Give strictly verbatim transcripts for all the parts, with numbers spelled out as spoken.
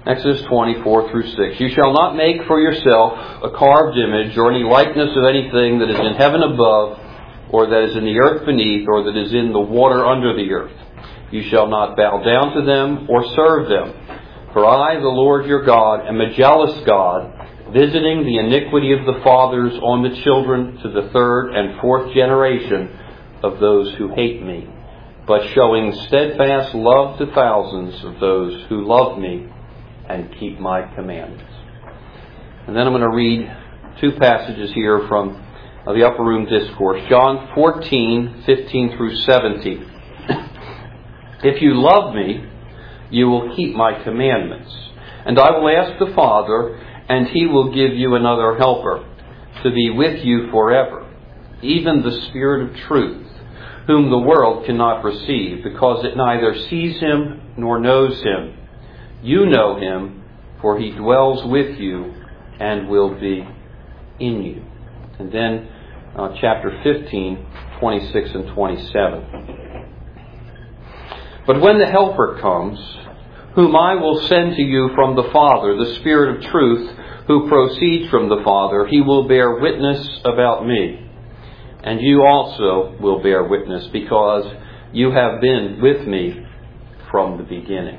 Exodus twenty-four through six. You shall not make for yourself a carved image or any likeness of anything that is in heaven above, or that is in the earth beneath, or that is in the water under the earth. You shall not bow down to them or serve them. For I, the Lord your God, am a jealous God, visiting the iniquity of the fathers on the children to the third and fourth generation of those who hate me, but showing steadfast love to thousands of those who love me and keep my commandments. And then I'm going to read two passages here from the Upper Room Discourse. John fourteen, fifteen through seventeen. If you love me, you will keep my commandments. And I will ask the Father, and he will give you another helper to be with you forever, even the Spirit of truth, whom the world cannot receive, because it neither sees him nor knows him. You know him, for he dwells with you and will be in you. And then uh, chapter fifteen, twenty-six and twenty-seven. But when the Helper comes, whom I will send to you from the Father, the Spirit of truth, who proceeds from the Father, he will bear witness about me. And you also will bear witness, because you have been with me from the beginning.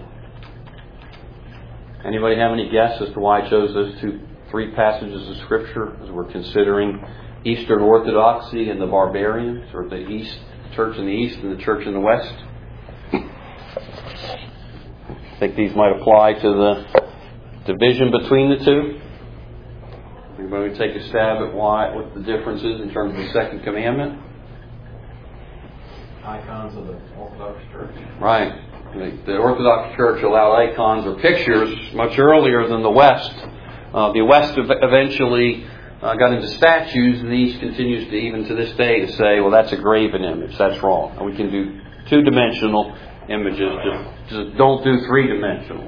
Anybody have any guess as to why I chose those two, three passages of Scripture as we're considering Eastern Orthodoxy and the barbarians, or the East, the church in the East and the church in the West? I think these might apply to the division between the two. Anybody take a stab at why, what the difference is in terms of the second commandment? Icons of the Orthodox Church. Right. The, the Orthodox Church allowed icons or pictures much earlier than the West. Uh, the West ev- eventually uh, got into statues, and the East continues to, even to this day, to say, well, that's a graven image. That's wrong. And we can do two-dimensional images. Just, just don't do three-dimensional.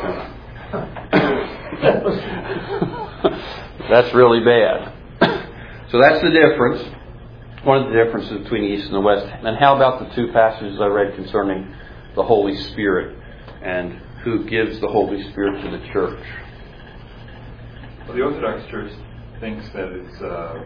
That's really bad. So that's the difference. One of the differences between the East and the West. And how about the two passages I read concerning the Holy Spirit and who gives the Holy Spirit to the church? Well, the Orthodox Church thinks that it's uh,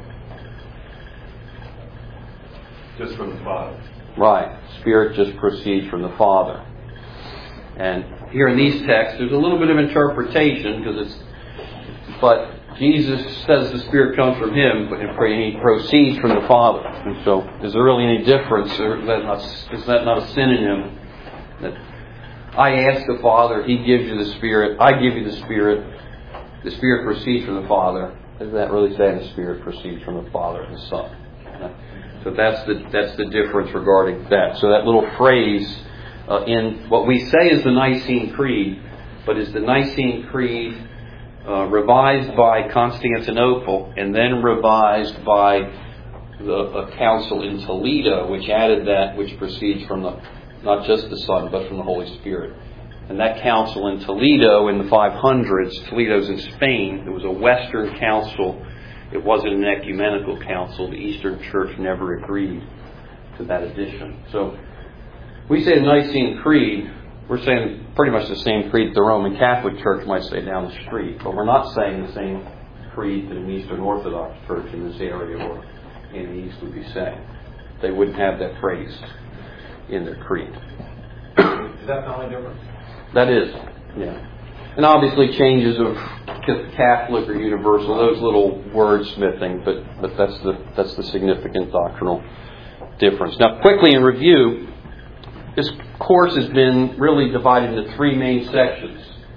just from the Father. Right. Spirit just proceeds from the Father. And here in these texts, there's a little bit of interpretation, because it's, but Jesus says the Spirit comes from Him, but He proceeds from the Father. And so, is there really any difference? Or is that not, is that not a synonym? That I ask the Father, He gives you the Spirit. I give you the Spirit. The Spirit proceeds from the Father. Does that really say the Spirit proceeds from the Father and the Son? So that's the that's the difference regarding that. So that little phrase uh, in what we say is the Nicene Creed, but is the Nicene Creed uh, revised by Constantinople and then revised by the a council in Toledo, which added that which proceeds from the not just the Son, but from the Holy Spirit. And that council in Toledo in the five hundreds, Toledo's in Spain, it was a Western council. It wasn't an ecumenical council. The Eastern Church never agreed to that addition. So we say the Nicene Creed, we're saying pretty much the same creed the Roman Catholic Church might say down the street. But we're not saying the same creed that an Eastern Orthodox Church in this area or in the East would be saying. They wouldn't have that phrase in their creed. Is that the only difference? That is, yeah. And obviously changes of Catholic or universal, those little wordsmithing, but but that's the that's the significant doctrinal difference. Now, quickly in review, this course has been really divided into three main sections.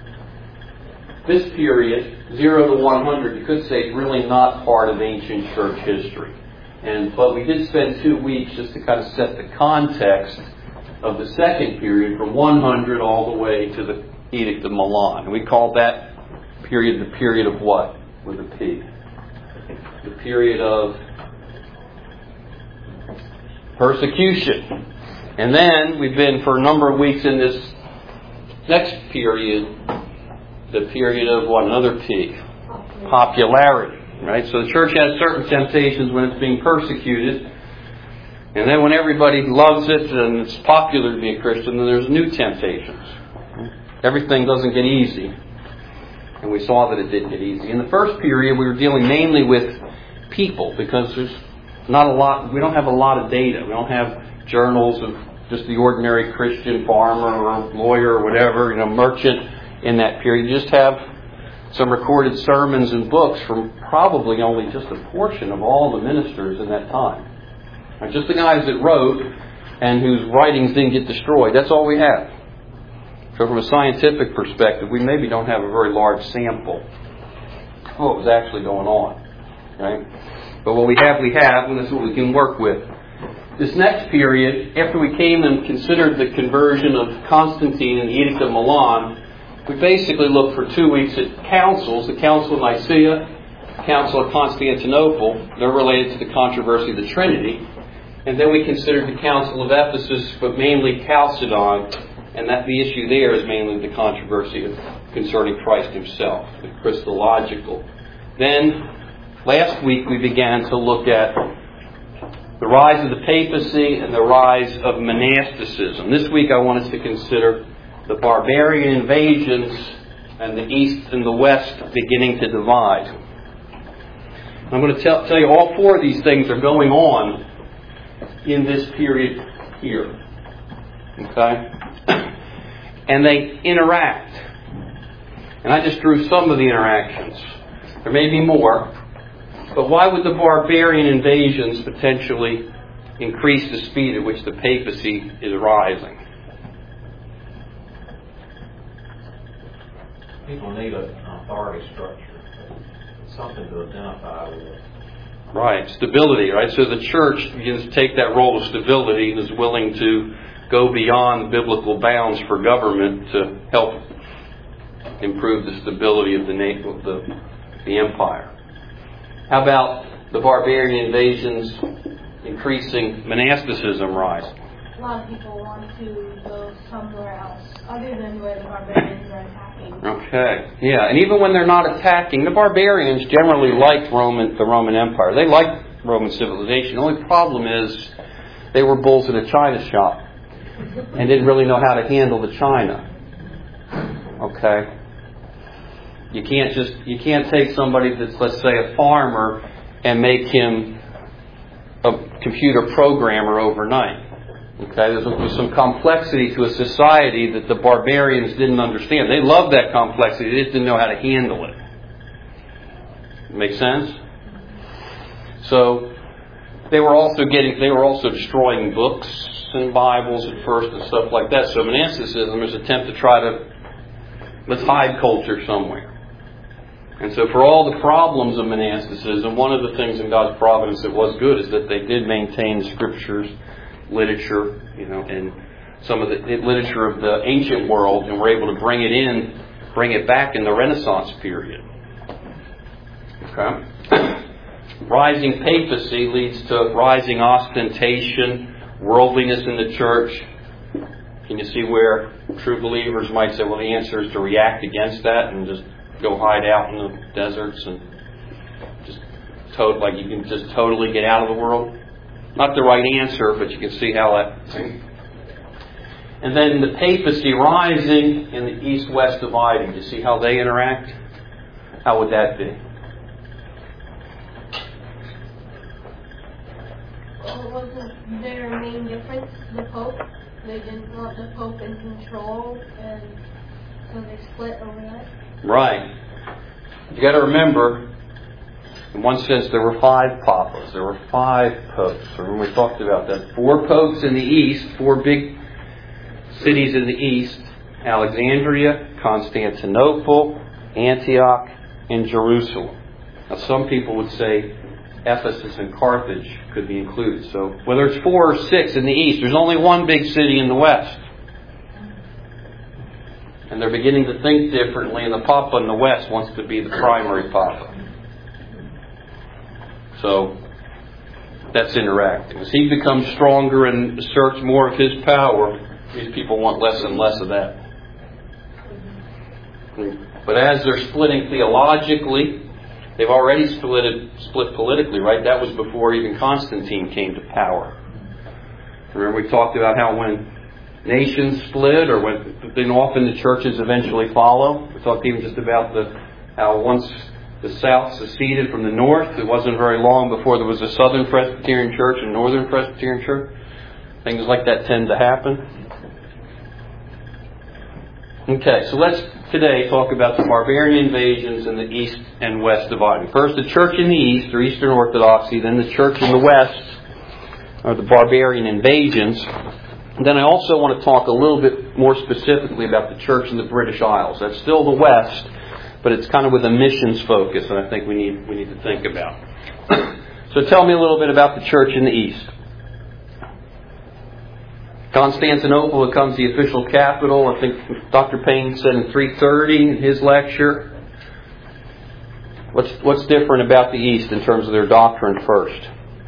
This period, zero to one hundred, you could say, is really not part of ancient church history. And but we did spend two weeks just to kind of set the context of the second period from one hundred all the way to the Edict of Milan. And we called that period the period of what? With a P. The period of persecution. And then we've been for a number of weeks in this next period, the period of what? Another P. Popularity. Right? So the church has certain temptations when it's being persecuted. And then when everybody loves it and it's popular to be a Christian, then there's new temptations. Everything doesn't get easy And we saw that it didn't get easy. In the first period, we were dealing mainly with people because there's not a lot, we don't have a lot of data. We don't have journals of just the ordinary Christian farmer or lawyer or whatever, you know, merchant in that period. You just have some recorded sermons and books from probably only just a portion of all the ministers in that time. Right, just the guys that wrote and whose writings didn't get destroyed. That's all we have. So from a scientific perspective, we maybe don't have a very large sample of what was actually going on. Right? But what we have, we have, and that's what we can work with. This next period, after we came and considered the conversion of Constantine and the Edict of Milan, we basically looked for two weeks at councils, the Council of Nicaea, Council of Constantinople. They're related to the controversy of the Trinity. And then we considered the Council of Ephesus, but mainly Chalcedon. And that the issue there is mainly the controversy of, concerning Christ himself, the Christological. Then, last week we began to look at the rise of the papacy and the rise of monasticism. This week I want us to consider the barbarian invasions and the East and the West beginning to divide. I'm going to tell, tell you all four of these things are going on in this period here. Okay? And they interact. And I just drew some of the interactions. There may be more. But why would the barbarian invasions potentially increase the speed at which the papacy is rising? People need an authority structure, something to identify with. Right, stability, right? So the church begins to take that role of stability and is willing to go beyond biblical bounds for government to help improve the stability of the of the, the empire. How about the barbarian invasions increasing monasticism rise? A lot of people want to go somewhere else other than where the barbarians are attacking. Okay, yeah, and even when they're not attacking, the barbarians generally liked Roman, the Roman Empire. They liked Roman civilization. The only problem is they were bulls in a china shop and didn't really know how to handle the china. Okay? You can't just, you can't take somebody that's, let's say, a farmer and make him a computer programmer overnight. Okay? There's, there's some complexity to a society that the barbarians didn't understand. They loved that complexity, they just didn't know how to handle it. Make sense? So, they were also getting, they were also destroying books and Bibles at first and stuff like that. So monasticism is an attempt to try to, let's hide culture somewhere. And so for all the problems of monasticism, one of the things in God's providence that was good is that they did maintain scriptures, literature, you know, and some of the literature of the ancient world, and were able to bring it in, bring it back in the Renaissance period. Okay? Rising papacy leads to rising ostentation, worldliness in the church. Can you see where true believers might say, well, the answer is to react against that and just go hide out in the deserts and just to- like you can just totally get out of the world? Not the right answer, but you can see how that... And then the papacy rising and the East-West dividing. Do you see how they interact? How would that be? Well, wasn't their main difference the Pope? They didn't want the Pope in control, and so they split over that? Right. You got to remember, in one sense, there were five papas. There were five popes. Remember we talked about that. Four popes in the east, four big cities in the east: Alexandria, Constantinople, Antioch, and Jerusalem. Now, some people would say Ephesus and Carthage could be included. So whether it's four or six in the east, there's only one big city in the west. And they're beginning to think differently, and the Papa in the west wants to be the primary Papa. So that's interacting. As he becomes stronger and asserts more of his power, these people want less and less of that. But as they're splitting theologically, they've already split, split politically, right? That was before even Constantine came to power. Remember we talked about how when nations split or when then often the churches eventually follow. We talked even just about the how once the South seceded from the North, it wasn't very long before there was a Southern Presbyterian Church and Northern Presbyterian Church. Things like that tend to happen. Okay, so let's today talk about the barbarian invasions in the East and West dividing. First, the church in the East, or Eastern Orthodoxy, then the church in the West, or the barbarian invasions. And then I also want to talk a little bit more specifically about the church in the British Isles. That's still the West, but it's kind of with a missions focus, and I think we need we need to think about. So tell me a little bit about the church in the East. Constantinople becomes the official capital. I think Doctor Payne said in three thirty in his lecture. What's what's different about the East in terms of their doctrine first?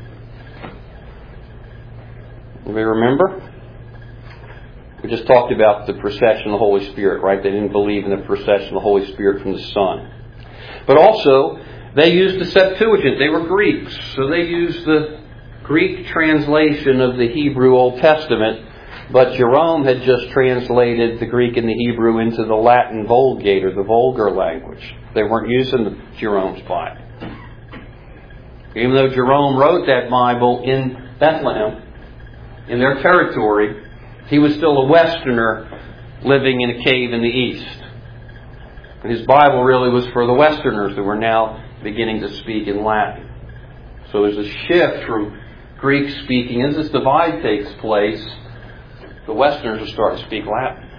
Anybody remember? We just talked about the procession of the Holy Spirit, right? They didn't believe in the procession of the Holy Spirit from the Son. But also, they used the Septuagint. They were Greeks, so they used the Greek translation of the Hebrew Old Testament. But Jerome had just translated the Greek and the Hebrew into the Latin Vulgate, or the Vulgar language. They weren't using the Jerome's Bible. Even though Jerome wrote that Bible in Bethlehem, in their territory, he was still a Westerner living in a cave in the East. And his Bible really was for the Westerners who were now beginning to speak in Latin. So there's a shift from Greek speaking. As this divide takes place, the Westerners are starting to speak Latin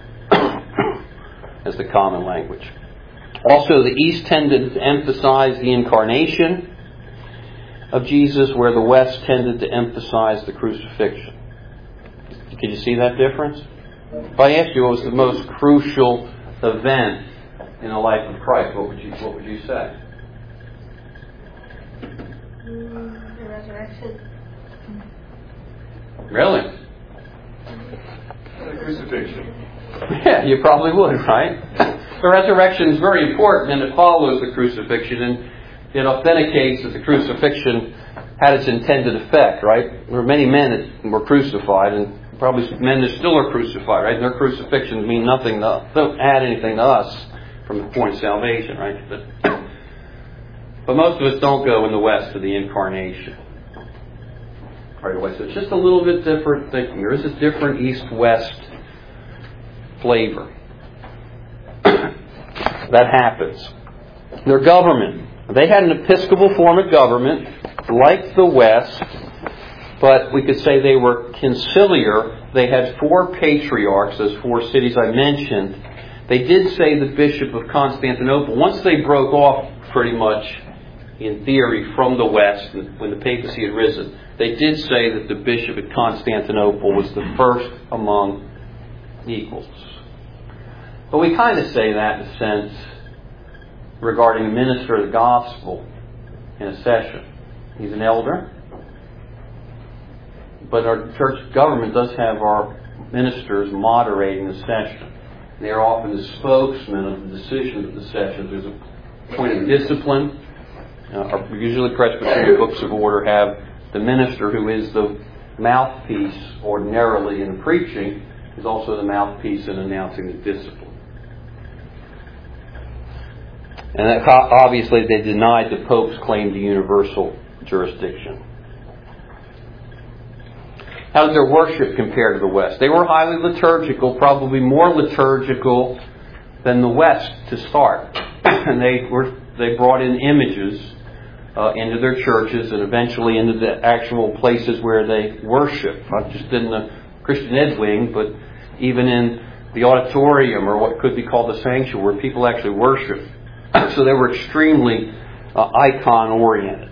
as the common language. Also, the East tended to emphasize the incarnation of Jesus, where the West tended to emphasize the crucifixion. Can you see that difference? If I asked you what was the most crucial event in the life of Christ, what would you what would you say? Mm, the resurrection. Really? The crucifixion. Yeah, you probably would, right? The resurrection is very important, and it follows the crucifixion, and it authenticates that the crucifixion had its intended effect, right? There were many men that were crucified, and probably men that still are crucified, right? And their crucifixions mean nothing to us, don't add anything to us from the point of salvation, right? But, but most of us don't go in the West to the incarnation right away. So it's just a little bit different thinking. There is a different East-West flavor. That happens. Their government. They had an Episcopal form of government, like the West, but we could say they were conciliar. They had four patriarchs, those four cities I mentioned. They did say the Bishop of Constantinople, once they broke off pretty much, in theory, from the West, when the papacy had risen, they did say that the Bishop of Constantinople was the first among equals. But we kind of say that in a sense regarding a minister of the gospel in a session. He's an elder. But our church government does have our ministers moderating the session. They are often the spokesman of the decisions of the session. There's a point of discipline. Uh, our, usually Presbyterian books of order have the minister, who is the mouthpiece ordinarily in preaching, is also the mouthpiece in announcing the discipline. And that, obviously they denied the Pope's claim to universal jurisdiction. How did their worship compare to the West? They were highly liturgical, probably more liturgical than the West to start. And they were they brought in images uh, into their churches and eventually into the actual places where they worship. Not just in the Christian Ed wing, but even in the auditorium, or what could be called the sanctuary, where people actually worship. So they were extremely uh, icon-oriented.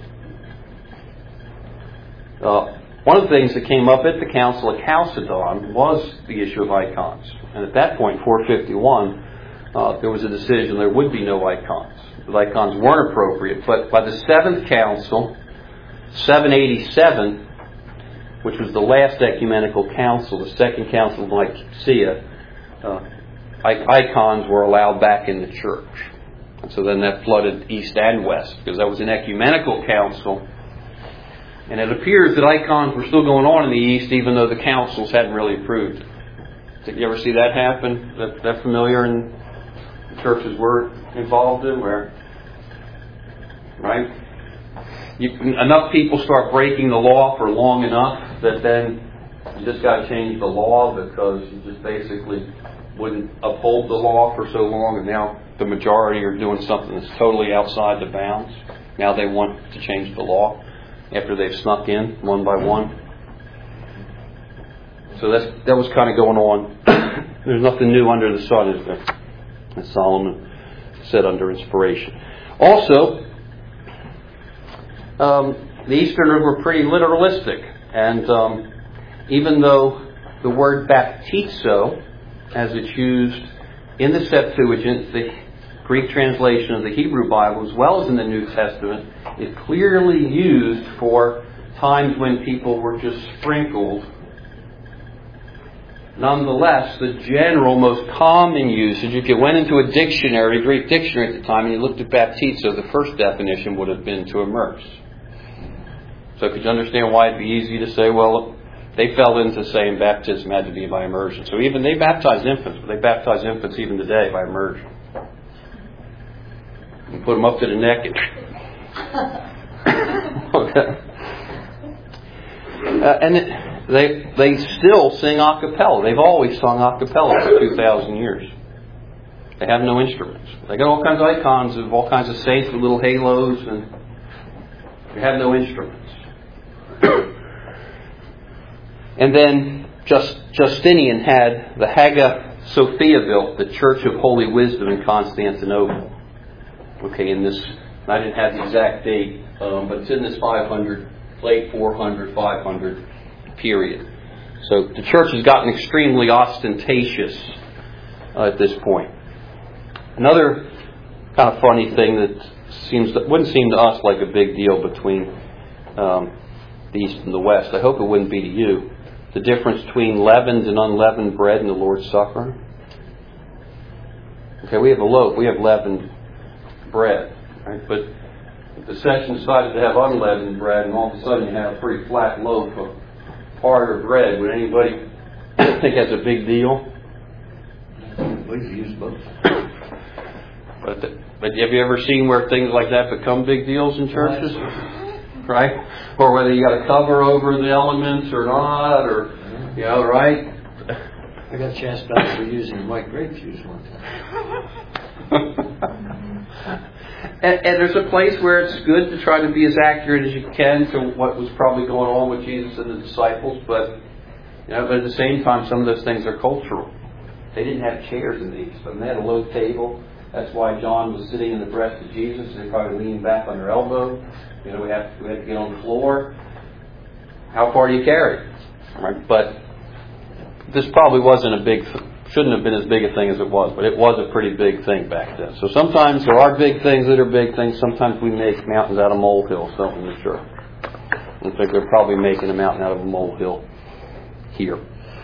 Uh, one of the things that came up at the Council of Chalcedon was the issue of icons. And at that point, four fifty-one, uh, there was a decision there would be no icons. The icons weren't appropriate. But by the Seventh Council, seven eighty-seven, which was the last ecumenical council, the Second Council of Nicaea, uh, icons were allowed back in the church. And so then that flooded East and West, because that was an ecumenical council. And it appears that icons were still going on in the East, even though the councils hadn't really approved it. Did you ever see that happen? That, that familiar in churches we're involved in, where, right? You, enough people start breaking the law for long enough that then you just got to change the law because you just basically wouldn't uphold the law for so long, and now the majority are doing something that's totally outside the bounds. Now they want to change the law after they've snuck in one by one. So that's, that was kind of going on. There's nothing new under the sun, is there? As Solomon said under inspiration. Also, um, the Easterners were pretty literalistic. And um, even though the word baptizo, as it's used in the Septuagint, the Greek translation of the Hebrew Bible, as well as in the New Testament, is clearly used for times when people were just sprinkled. Nonetheless, the general, most common usage, if you went into a dictionary, a Greek dictionary at the time, and you looked at baptizo, the first definition would have been to immerse. So could you understand why it'd be easy to say, well, they fell into saying baptism had to be by immersion. So even they baptized infants, but they baptize infants even today by immersion. You put them up to the neck and... okay. Uh, and it, they they still sing a cappella. They've always sung a cappella for two thousand years. They have no instruments. They got all kinds of icons of all kinds of saints with little halos, and they have no instruments. And then Just, Justinian had the Hagia Sophia built, the Church of Holy Wisdom in Constantinople. Okay, in this, I didn't have the exact date, um, but it's in this five hundred, late four hundred, five hundred period. So the church has gotten extremely ostentatious uh, at this point. Another kind of funny thing that seems that wouldn't seem to us like a big deal between um, the East and the West. I hope it wouldn't be to you. The difference between leavened and unleavened bread in the Lord's Supper. Okay, we have a loaf. We have leavened bread, right? But the session decided to have unleavened bread, and all of a sudden you have a pretty flat loaf of harder bread. Would anybody think that's a big deal? We use both. But, the, but have you ever seen where things like that become big deals in churches? Right? Or whether you got to cover over the elements or not, or, you know, right? I got chastised for using white grape juice one time. and, and there's a place where it's good to try to be as accurate as you can to what was probably going on with Jesus and the disciples, but, you know, but at the same time, some of those things are cultural. They didn't have chairs in the East, but they had a low table. That's why John was sitting in the breast of Jesus, and they probably leaned back on their elbow. You know, we have we had to get on the floor. How far do you carry? Right? But this probably wasn't a big, shouldn't have been as big a thing as it was, but it was a pretty big thing back then. So sometimes there are big things that are big things. Sometimes we make mountains out of molehills, don't we, sure? I think they're probably making a mountain out of a molehill here.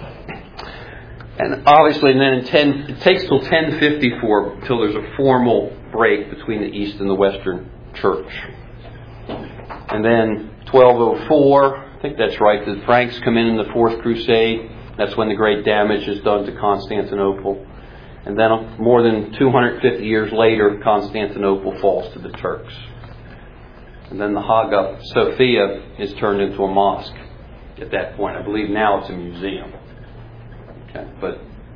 And obviously, then in ten, it takes till ten fifty-four until there's a formal break between the East and the Western Church. And then twelve oh four, I think that's right, the Franks come in in the Fourth Crusade. That's when the great damage is done to Constantinople. And then more than two hundred fifty years later, Constantinople falls to the Turks. And then the Hagia Sophia is turned into a mosque at that point. I believe now it's a museum. Okay, but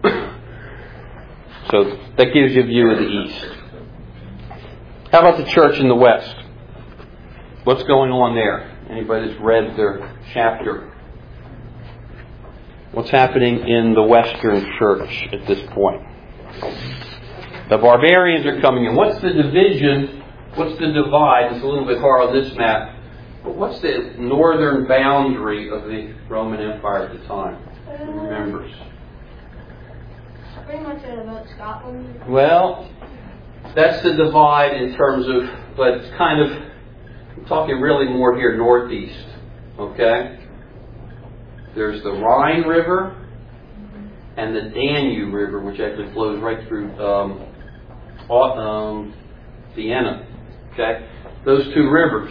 so that gives you a view of the East. How about the church in the West? What's going on there? Anybody that's read their chapter? What's happening in the Western church at this point? The barbarians are coming in. What's the division? What's the divide? It's a little bit hard on this map. But what's the northern boundary of the Roman Empire at the time? Who remembers? Pretty much about Scotland. Well, that's the divide in terms of, but it's kind of, I'm talking really more here northeast. Okay? There's the Rhine River and the Danube River, which actually flows right through um, um, Vienna. Okay? Those two rivers.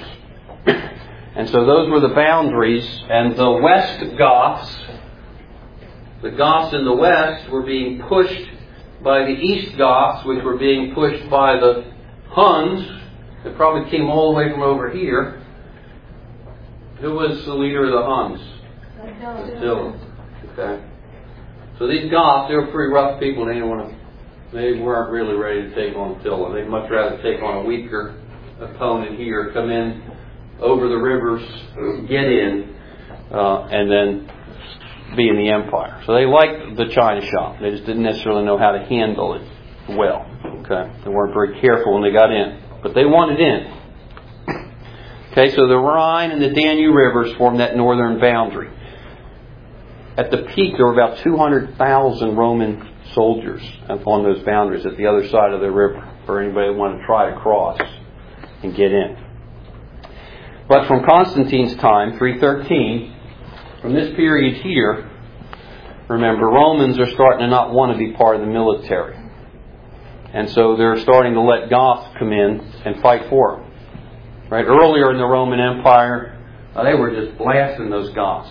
And so those were the boundaries, and the West Goths, The Goths in the west were being pushed by the East Goths, which were being pushed by the Huns. It probably came all the way from over here. Who was the leader of the Huns? Attila. Okay. So these Goths, they were pretty rough people. They didn't want to. They weren't really ready to take on Attila. They'd much rather take on a weaker opponent here, come in over the rivers, get in, uh, and then be in the empire. So they liked the China shop. They just didn't necessarily know how to handle it well. Okay, they weren't very careful when they got in, but they wanted in. Okay, so the Rhine and the Danube rivers formed that northern boundary. At the peak, there were about two hundred thousand Roman soldiers upon those boundaries at the other side of the river for anybody who wanted to try to cross and get in. But from Constantine's time, three thirteen, from this period here, remember, Romans are starting to not want to be part of the military. And so they're starting to let Goths come in and fight for them. Right? Earlier in the Roman Empire, uh, they were just blasting those Goths.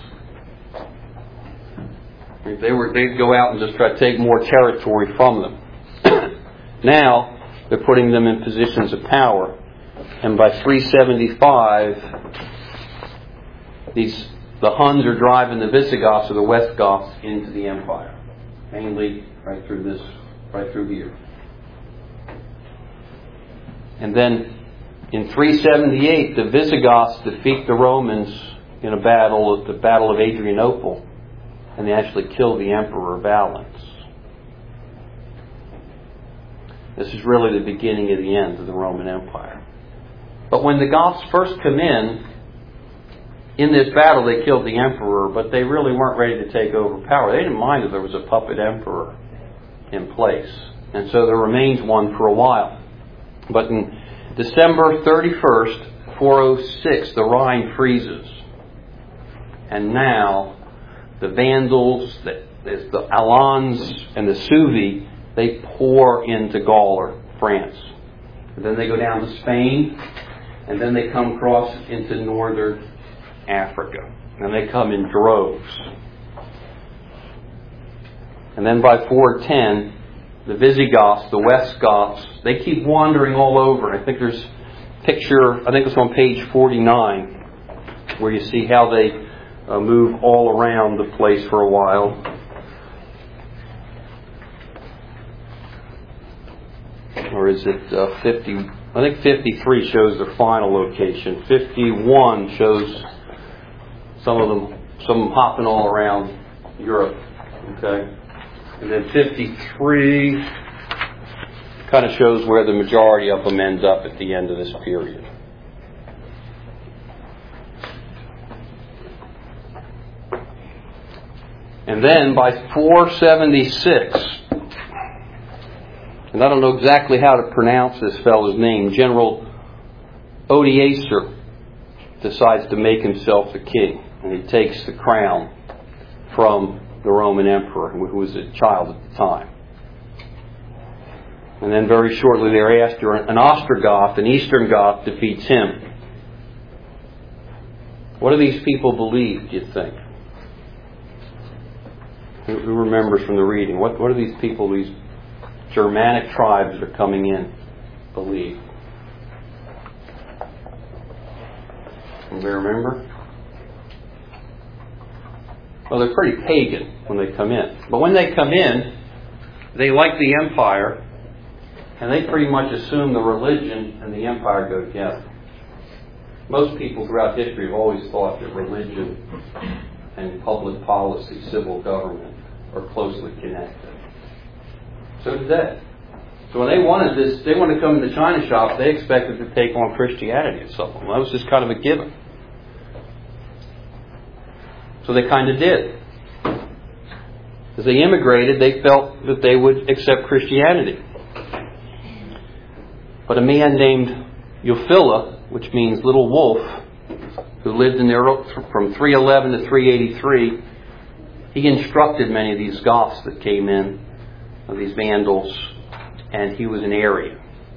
They were, they'd go out and just try to take more territory from them. Now, they're putting them in positions of power. And by three seventy-five, these the Huns are driving the Visigoths or the West Goths into the empire. Mainly right through this, right through here. And then in three seventy-eight, the Visigoths defeat the Romans in a battle at the Battle of Adrianople. And they actually kill the Emperor Valens. This is really the beginning of the end of the Roman Empire. But when the Goths first come in, in this battle they killed the Emperor, but they really weren't ready to take over power. They didn't mind that there was a puppet Emperor in place. And so there remains one for a while. But in December thirty-first, four oh six, the Rhine freezes. And now the Vandals, the, the Alans, and the Suevi, they pour into Gaul or France. And then they go down to Spain, and then they come across into northern Africa. And they come in droves. And then by four ten, the Visigoths, the West Goths, they keep wandering all over. I think there's a picture, I think it's on page forty-nine, where you see how they Uh, move all around the place for a while. Or is it uh, fifty? I think fifty-three shows their final location. fifty-one shows some of them, some of them hopping all around Europe. Okay, and then fifty-three kind of shows where the majority of them end up at the end of this period. And then by four seventy-six, and I don't know exactly how to pronounce this fellow's name, General Odoacer decides to make himself the king. And he takes the crown from the Roman emperor, who was a child at the time. And then very shortly thereafter, an Ostrogoth, an Eastern Goth, defeats him. What do these people believe, do you think? Who remembers from the reading? What, what do these people, these Germanic tribes that are coming in, believe? Anybody remember? Well, they're pretty pagan when they come in. But when they come in, they like the empire, and they pretty much assume the religion and the empire go together. Most people throughout history have always thought that religion and public policy, civil government, are closely connected. So did they. So when they wanted this, they wanted to come to the China shop, they expected to take on Christianity at some point. That was just kind of a given. So they kind of did. As they immigrated, they felt that they would accept Christianity. But a man named Ulfilas, which means little wolf, who lived in there from three eleven to three eighty-three, he instructed many of these Goths that came in, of these Vandals, and he was an Arian.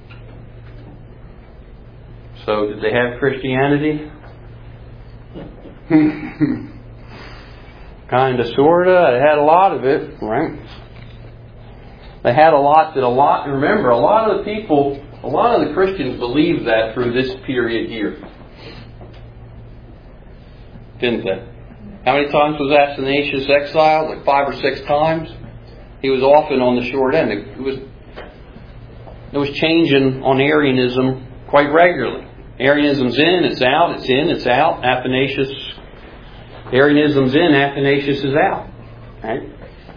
So did they have Christianity? kind of, sort of. They had a lot of it, right? They had a lot that a lot, remember, a lot of the people, a lot of the Christians believed that through this period here. Didn't they? How many times was Athanasius exiled? Like five or six times? He was often on the short end. It was, it was changing on Arianism quite regularly. Arianism's in, it's out, it's in, it's out. Athanasius, Arianism's in, Athanasius is out. Right?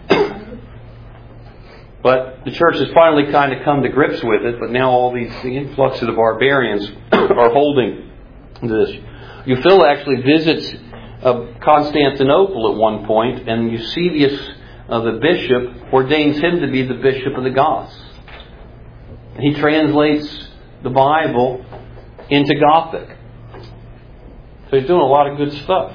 But the church has finally kind of come to grips with it, but now all these, the influx of the barbarians are holding this. Euphila actually visits uh, Constantinople at one point, and Eusebius, uh, the bishop, ordains him to be the bishop of the Goths. He translates the Bible into Gothic. So he's doing a lot of good stuff.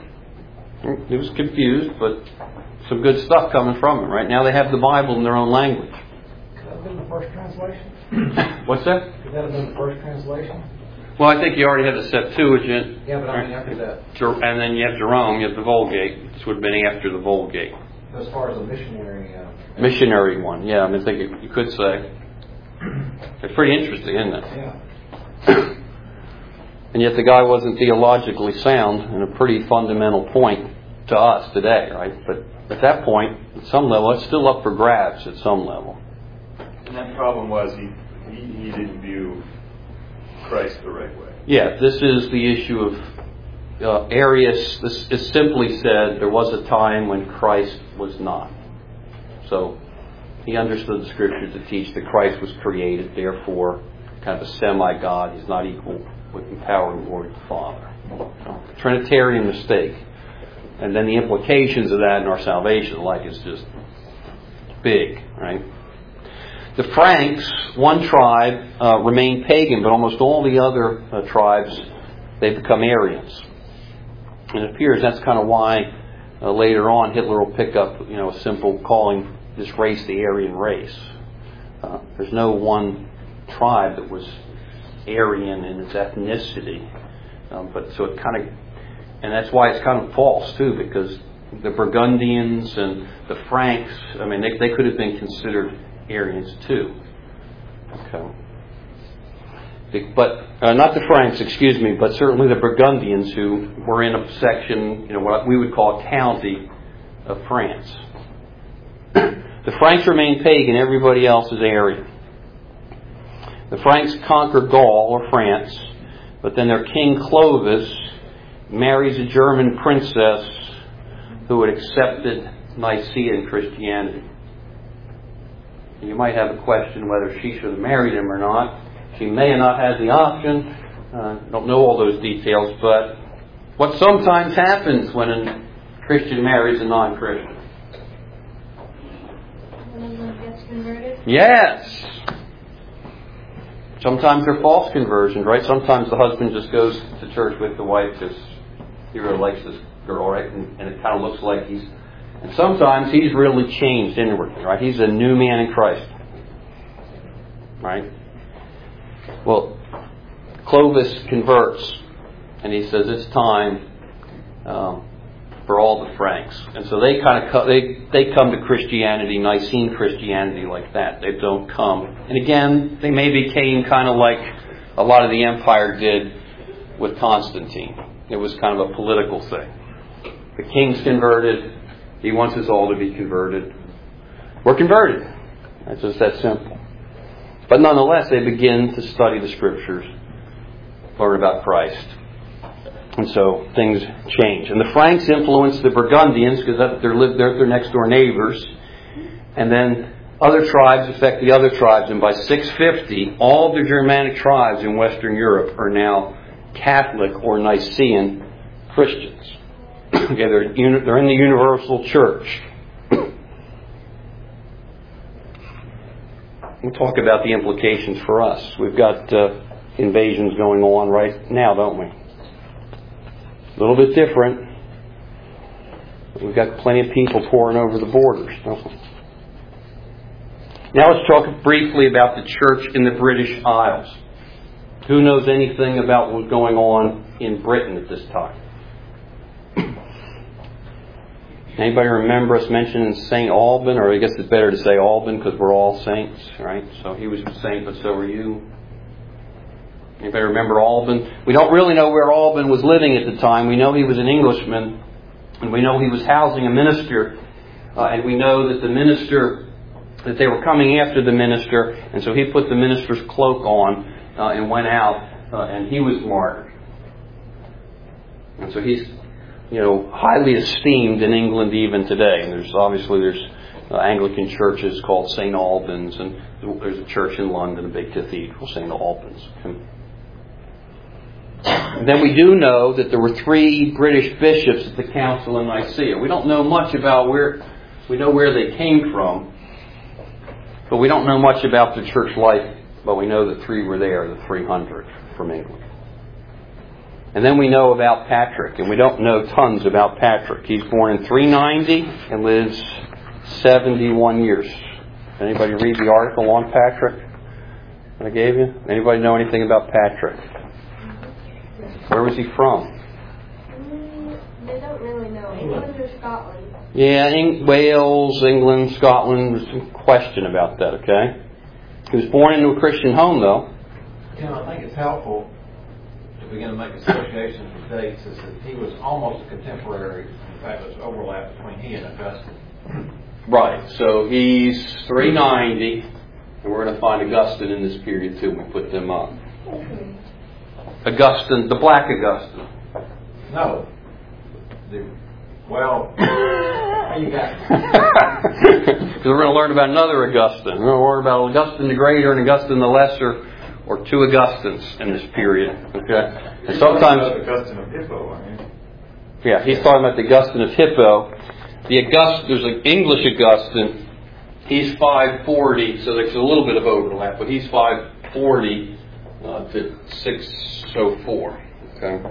He was confused, but some good stuff coming from him. Right now they have the Bible in their own language. Could that have been the first translation? What's that? Could that have been the first translation? Well, I think you already have the Septuagint. Yeah, but I mean after that. And then you have Jerome, you have the Vulgate. This would have been after the Vulgate. As far as a missionary... Uh, missionary one, yeah. I mean, I think you could say. It's pretty interesting, isn't it? Yeah. And yet the guy wasn't theologically sound in a pretty fundamental point to us today, right? But at that point, at some level, it's still up for grabs at some level. And that problem was he, he, he didn't view Christ the right way. Yeah, this is the issue of uh, Arius. This is simply said there was a time when Christ was not. So he understood the Scriptures to teach that Christ was created, therefore kind of a semi-God. He's not equal with the power and glory of the Father. So, Trinitarian mistake. And then the implications of that in our salvation, like, is just big, right? The Franks, one tribe, uh, remained pagan, but almost all the other uh, tribes, they become Arians. And it appears that's kind of why uh, later on Hitler will pick up, you know, a simple calling this race the Aryan race. Uh, there's no one tribe that was Aryan in its ethnicity, um, but so it kind of, and that's why it's kind of false too, because the Burgundians and the Franks, I mean, they, they could have been considered Aryans too. Okay, but uh, not the Franks, excuse me, but certainly the Burgundians, who were in a section, you know, what we would call a county of France. The Franks remain pagan; everybody else is Aryan. The Franks conquer Gaul, or France, but then their king Clovis marries a German princess who had accepted Nicene Christianity. You might have a question whether she should have married him or not. She may have not had the option. I uh, don't know all those details, but what sometimes happens when a Christian marries a non-Christian? One gets converted? Yes. Sometimes they're false conversions, right? Sometimes the husband just goes to church with the wife because he really likes this girl, right? And, and it kind of looks like he's... And sometimes he's really changed inwardly, right? He's a new man in Christ. Right? Well, Clovis converts, and he says it's time um, for all the Franks. And so they kind of co- they they come to Christianity, Nicene Christianity, like that. They don't come. And again, they maybe came kind of like a lot of the empire did with Constantine. It was kind of a political thing. The king's converted. He wants us all to be converted. We're converted. It's just that simple. But nonetheless, they begin to study the Scriptures, learn about Christ. And so things change. And the Franks influence the Burgundians because they're, they're their next door neighbors. And then other tribes affect the other tribes. And by six fifty, all the Germanic tribes in Western Europe are now Catholic or Nicene Christians. Okay, they're, they're in the universal church. We'll talk about the implications for us. We've got uh, invasions going on right now, don't we? A little bit different. We've got plenty of people pouring over the borders, don't we? Now let's talk briefly about the church in the British Isles. Who knows anything about what's going on in Britain at this time? Anybody remember us mentioning Saint Alban? Or I guess it's better to say Alban because we're all saints, right? So he was a saint, but so were you. Anybody remember Alban? We don't really know where Alban was living at the time. We know he was an Englishman, and we know he was housing a minister, uh, and we know that the minister, that they were coming after the minister, and so he put the minister's cloak on uh, and went out, uh, and he was martyred. And so he's, you know, highly esteemed in England even today. And there's obviously there's uh, Anglican churches called Saint Albans, and there's a church in London, a big cathedral, Saint Albans. And then we do know that there were three British bishops at the council in Nicaea. We don't know much about where, we know where they came from, but we don't know much about their church life, but we know that three were there, the three hundred from England. And then we know about Patrick, and we don't know tons about Patrick. He's born in three ninety and lives seventy-one years. Anybody read the article on Patrick that I gave you? Anybody know anything about Patrick? Where was he from? Mm, they don't really know. England or Scotland? Yeah, in Wales, England, Scotland. There's some question about that, okay? He was born into a Christian home, though. Tim, I think it's helpful to begin to make associations with dates, is that he was almost a contemporary. In fact, there's overlap between he and Augustine. Right, so he's three ninety, and we're going to find Augustine in this period too. We put them up. Mm-hmm. Augustine, the Black Augustine. No. The, well, how you got Because we're going to learn about another Augustine. We're going to learn about Augustine the Greater and Augustine the Lesser, or two Augustines in this period. Okay, and sometimes Augustine of Hippo, I mean. Yeah, he's talking about the Augustine of Hippo. The August, there's an English Augustine. He's five forty, so there's a little bit of overlap, but he's five forty uh, to six oh four. Okay.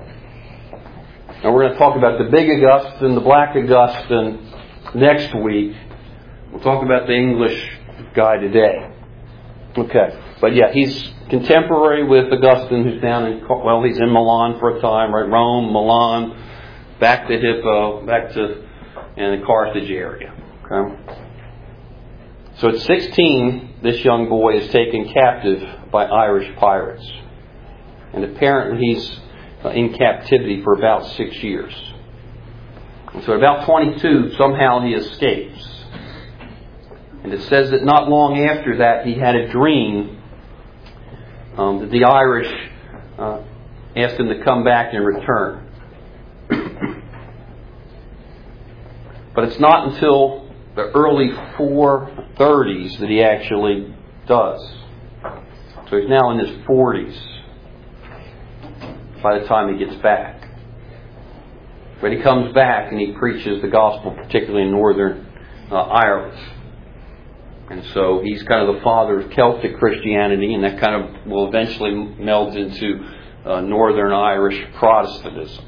Now we're going to talk about the big Augustine, the Black Augustine next week. We'll talk about the English guy today. Okay, but yeah, he's contemporary with Augustine, who's down in, well, he's in Milan for a time, right? Rome, Milan, back to Hippo, back to in the Carthage area. Okay. So at sixteen, this young boy is taken captive by Irish pirates, and apparently he's in captivity for about six years. And so at about twenty-two, somehow he escapes. And it says that not long after that, he had a dream um, that the Irish uh, asked him to come back and return. But it's not until the early four thirties that he actually does. So he's now in his forties by the time he gets back. But he comes back and he preaches the gospel, particularly in Northern uh, Ireland. And so he's kind of the father of Celtic Christianity, and that kind of will eventually meld into uh, Northern Irish Protestantism.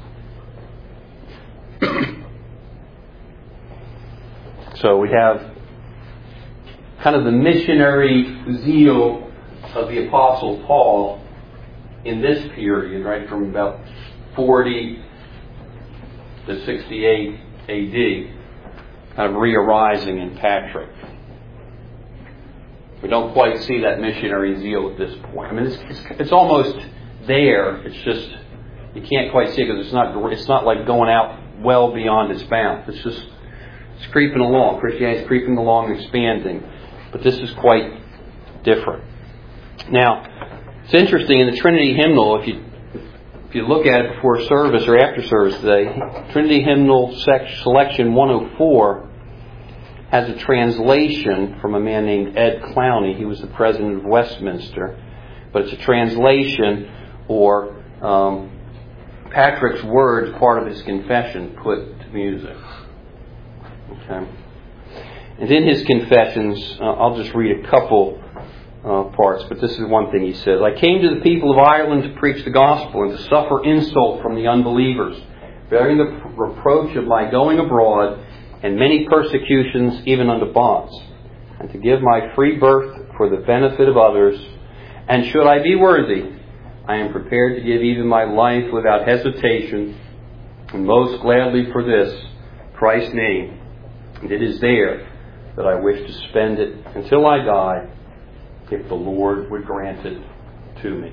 So we have kind of the missionary zeal of the Apostle Paul in this period, right, from about forty to sixty-eight A D, kind of re-arising in Patrick. We don't quite see that missionary zeal at this point. I mean, it's, it's, it's almost there. It's just you can't quite see it because it's not it's not like going out well beyond its bounds. It's just it's creeping along. Christianity is creeping along, expanding, but this is quite different. Now, it's interesting in the Trinity hymnal. If you if you look at it before service or after service today, Trinity hymnal sec- selection one oh four. Has a translation from a man named Ed Clowney. He was the president of Westminster. But it's a translation or um, Patrick's words, part of his confession, put to music. Okay. And in his confessions, uh, I'll just read a couple uh, parts, but this is one thing he says. I came to the people of Ireland to preach the gospel and to suffer insult from the unbelievers, bearing the reproach of my going abroad and many persecutions even unto bonds, and to give my free birth for the benefit of others. And should I be worthy, I am prepared to give even my life without hesitation, and most gladly for this, Christ's name, And it is there that I wish to spend it until I die, if the Lord would grant it to me.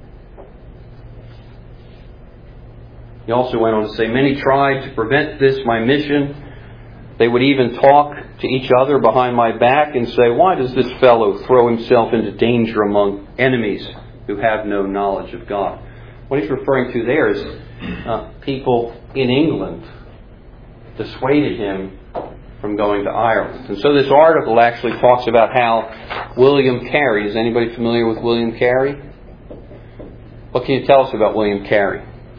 He also went on to say, many tried to prevent this, my mission. They would even talk to each other behind my back and say, why does this fellow throw himself into danger among enemies who have no knowledge of God? What he's referring to there is uh, people in England dissuaded him from going to Ireland. And so this article actually talks about how William Carey, is anybody familiar with William Carey? What can you tell us about William Carey?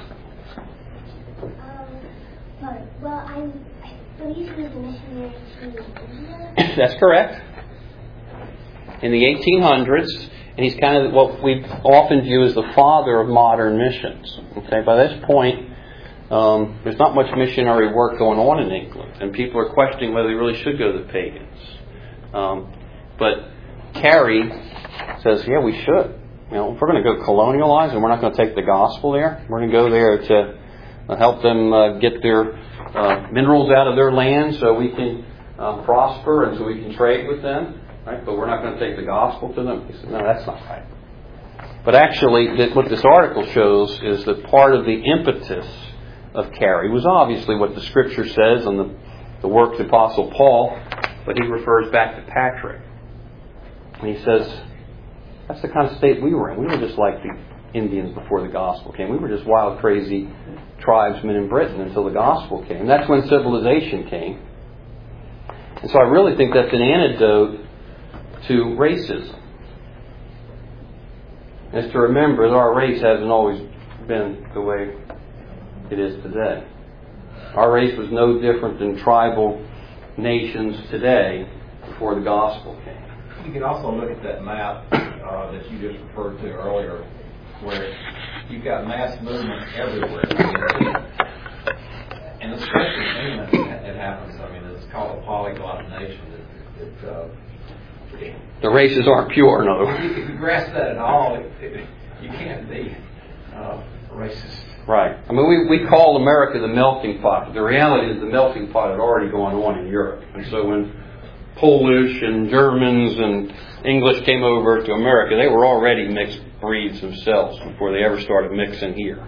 Um, well, I, I believe he was a missionary to India. That's correct. In the eighteen hundreds, and he's kind of what we often view as the father of modern missions. Okay, by this point, um, there's not much missionary work going on in England, and people are questioning whether they really should go to the pagans. Um, but Carey says, yeah, we should. You know, if we're going to go colonialize and we're not going to take the gospel there, we're going to go there to help them uh, get their uh, minerals out of their land so we can uh, prosper and so we can trade with them. Right? But we're not going to take the gospel to them. He said, no, that's not right. But actually, that what this article shows is that part of the impetus of Carey was obviously what the Scripture says on the, the work of the Apostle Paul, but he refers back to Patrick. And he says, that's the kind of state we were in. We were just like the Indians before the gospel came. We were just wild, crazy tribesmen in Britain until the gospel came. That's when civilization came. And so I really think that's an antidote to racism. Is to remember that our race hasn't always been the way it is today. Our race was no different than tribal nations today before the gospel came. You can also look at that map uh, that you just referred to earlier, where you've got mass movement everywhere. And especially in England, it happens. I mean, it's called a polyglot nation. It, it, uh, The races aren't pure, in other words. If you grasp that at all, it, it, you can't be uh, racist. Right. I mean, we, we call America the melting pot, but the reality is the melting pot had already gone on in Europe. And so when Polish and Germans and English came over to America, they were already mixed breeds themselves before they ever started mixing here.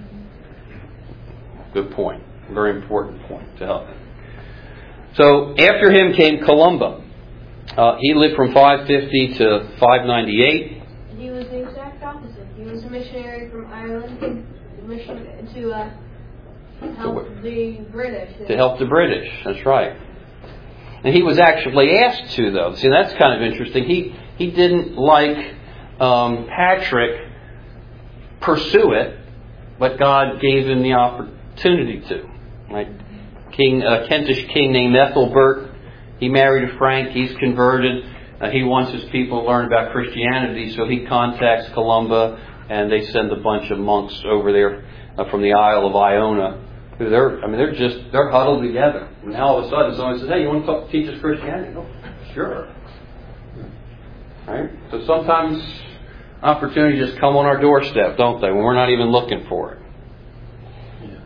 Good point. Very important point to help. So after him came Columba. Uh, he lived from five fifty to five ninety-eight. He was the exact opposite. He was a missionary from Ireland mission to uh, help the British. To help the British, that's right. And he was actually asked to, though. See, that's kind of interesting. He he didn't, like um, Patrick, pursue it, but God gave him the opportunity to. Like King, a Kentish king named Ethelbert. He married a Frank. He's converted. Uh, he wants his people to learn about Christianity, so he contacts Columba, and they send a bunch of monks over there uh, from the Isle of Iona. Who they're, I mean, they're just they're huddled together. And now all of a sudden, someone says, "Hey, you want to talk, teach us Christianity?" Oh, sure. Right. So sometimes opportunities just come on our doorstep, don't they? When we're not even looking for it. Yeah.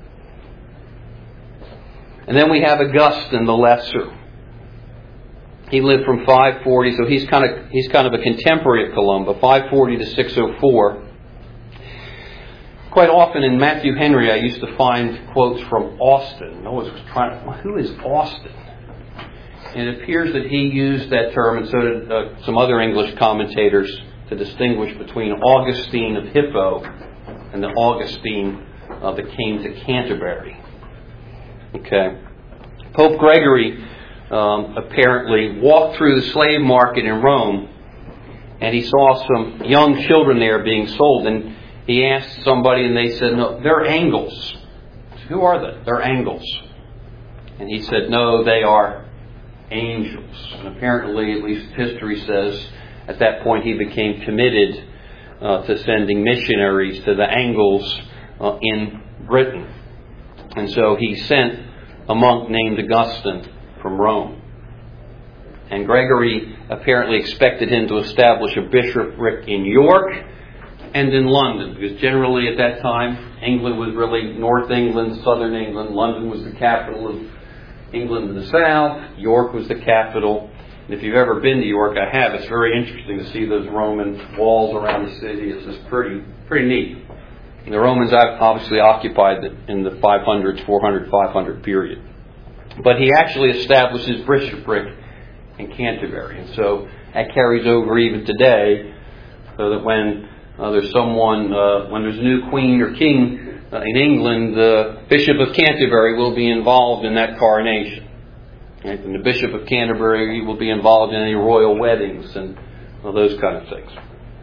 And then we have Augustine the Lesser. He lived from five forty, so he's kind of he's kind of a contemporary of Columba, five forty to six oh four. Quite often in Matthew Henry, I used to find quotes from Austin. I always was trying to, who is Austin? And it appears that he used that term, and so did uh, some other English commentators, to distinguish between Augustine of Hippo and the Augustine uh, that came to Canterbury. Okay, Pope Gregory Um, apparently walked through the slave market in Rome, and he saw some young children there being sold, and he asked somebody, and they said, no, they're Angles. Who are they? They're Angles. And he said, no, they are angels. And apparently, at least history says, at that point he became committed uh, to sending missionaries to the Angles uh, in Britain. And so he sent a monk named Augustine from Rome. And Gregory apparently expected him to establish a bishopric in York and in London, because generally at that time England was really North England, Southern England. London was the capital of England in the south. York was the capital. And if you've ever been to York, I have. It's very interesting to see those Roman walls around the city. It's just pretty, pretty neat. And the Romans obviously occupied it in the five hundreds, four hundred, five hundred period. But he actually establishes bishopric in Canterbury. And so that carries over even today, so that when uh, there's someone, uh, when there's a new queen or king uh, in England, the Bishop of Canterbury will be involved in that coronation. Right? And the Bishop of Canterbury will be involved in any royal weddings and well, those kind of things.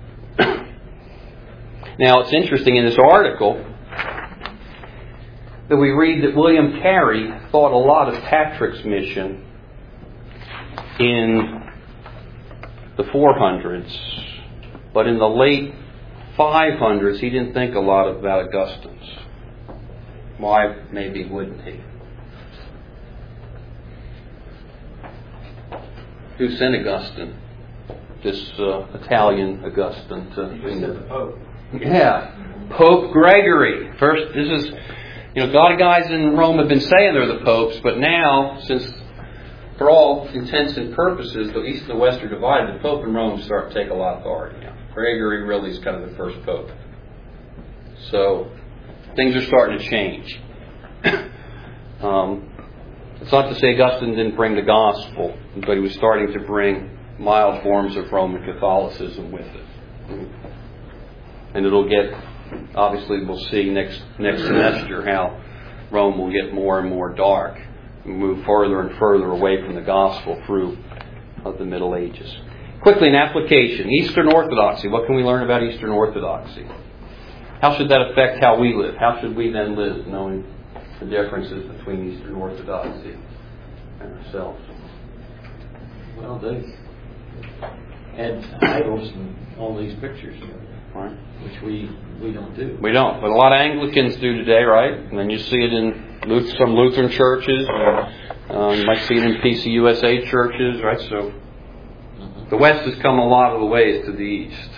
Now, it's interesting in this article that we read that William Carey thought a lot of Patrick's mission in the four hundreds, but in the late five hundreds he didn't think a lot about Augustine's. Why maybe wouldn't he? Who sent Augustine? This uh, Italian Augustine to You just said the Pope. Yeah, Pope Gregory. First, this is, you know, a lot of guys in Rome have been saying they're the popes, but now, since for all intents and purposes, the East and the West are divided, the Pope in Rome start to take a lot of authority now. Gregory really is kind of the first Pope. So, things are starting to change. um, it's not to say Augustine didn't bring the gospel, but he was starting to bring mild forms of Roman Catholicism with it. And it'll get, obviously we'll see next next semester how Rome will get more and more dark and move further and further away from the gospel through of the Middle Ages. Quickly, an application. Eastern Orthodoxy. What can we learn about Eastern Orthodoxy? How should that affect how we live? How should we then live, knowing the differences between Eastern Orthodoxy and ourselves? Well, they had idols in all these pictures, Right. which we we don't do. We don't, but a lot of Anglicans do today, right? And then you see it in Luth- some Lutheran churches. And, um, you might see it in P C U S A churches, right? So the West has come a lot of the ways to the East.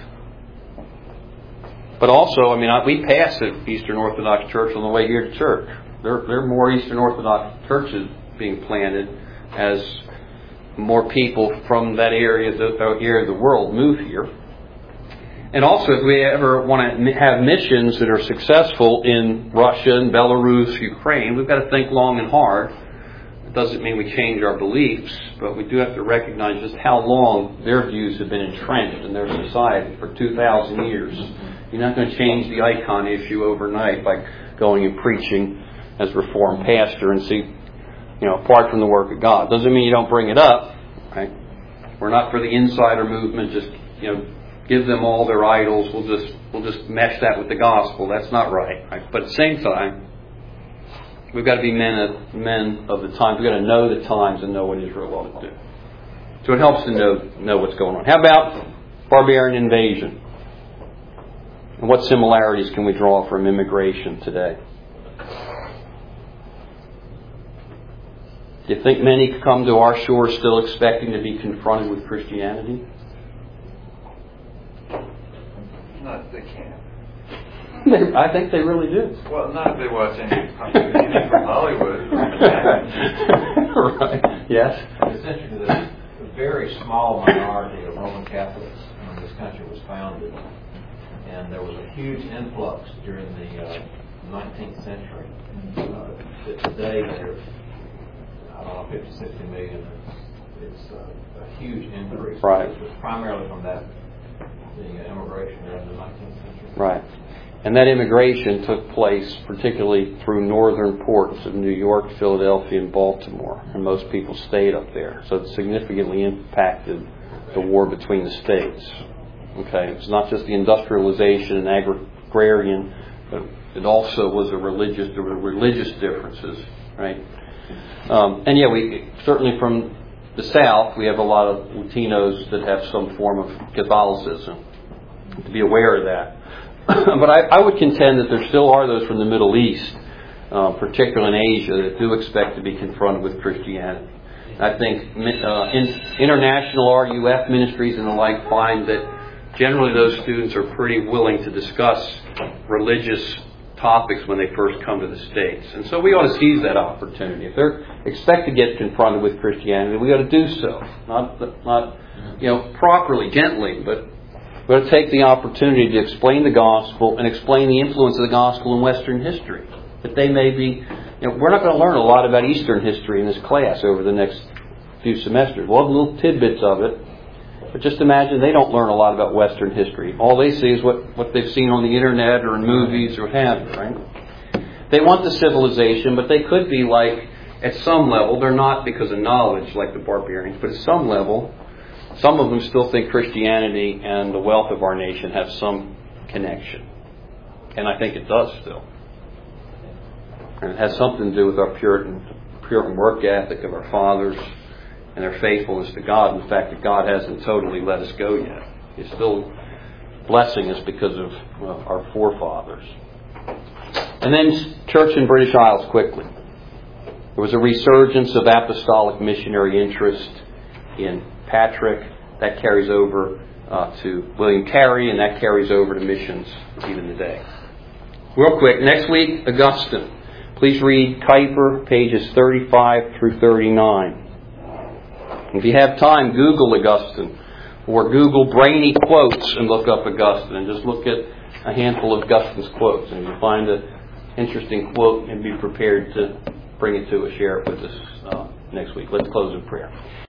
But also, I mean, I, we pass at Eastern Orthodox Church on the way here to church. There, there are more Eastern Orthodox churches being planted as more people from that area, the area of the world, move here. And also, if we ever want to have missions that are successful in Russia and Belarus, Ukraine, we've got to think long and hard. It doesn't mean we change our beliefs, but we do have to recognize just how long their views have been entrenched in their society for two thousand years. You're not going to change the icon issue overnight by going and preaching as Reformed pastor and see, you know, apart from the work of God. Doesn't mean you don't bring it up, right? We're not for the insider movement, just, you know, give them all their idols. We'll just we'll just mesh that with the gospel. That's not right. right? But at the same time, we've got to be men of, men of the times. We've got to know the times and know what Israel ought to do. So it helps to know know what's going on. How about barbarian invasion? And what similarities can we draw from immigration today? Do you think many come to our shore still expecting to be confronted with Christianity? Not if they can. They, I think they really do. Well, not if they watch any anything from Hollywood. Right. Yes. It's interesting that a very small minority of Roman Catholics when this country was founded, and there was a huge influx during the uh, nineteenth century. Uh, that today they're, I don't know, fifty, sixty million. It's, it's uh, a huge increase. Right. It was primarily from that the immigration during the nineteenth century. Right. And that immigration took place particularly through northern ports of New York, Philadelphia, and Baltimore. And most people stayed up there. So it significantly impacted the war between the states. Okay, it's not just the industrialization and agrarian, but it also was a religious, there were religious differences, right? Um, and yeah, we certainly from the South, we have a lot of Latinos that have some form of Catholicism. To be aware of that. But I, I would contend that there still are those from the Middle East, uh, particularly in Asia, that do expect to be confronted with Christianity. I think uh, in, international R U F ministries and the like find that generally those students are pretty willing to discuss religious topics when they first come to the States. And so we ought to seize that opportunity. If they expect to get confronted with Christianity, we ought to do so. Not, not you know, properly, gently, but we ought to take the opportunity to explain the gospel and explain the influence of the gospel in Western history. That they may be, you know, we're not going to learn a lot about Eastern history in this class over the next few semesters. We'll have little tidbits of it. But just imagine they don't learn a lot about Western history. All they see is what, what they've seen on the internet or in movies or what have you, right? They want the civilization, but they could be like, at some level, they're not because of knowledge like the barbarians, but at some level, some of them still think Christianity and the wealth of our nation have some connection. And I think it does still. And it has something to do with our Puritan, Puritan work ethic of our fathers and their faithfulness to God, and the fact that God hasn't totally let us go yet. He's still blessing us because of well, our forefathers. And then church in British Isles quickly. There was a resurgence of apostolic missionary interest in Patrick. That carries over uh, to William Carey, and that carries over to missions even today. Real quick, next week, Augustine. Please read Kuyper, pages thirty-five through thirty-nine. If you have time, Google Augustine, or Google brainy quotes and look up Augustine, and just look at a handful of Augustine's quotes, and if you find an interesting quote, and be prepared to bring it to us, share it with us uh, next week. Let's close in prayer.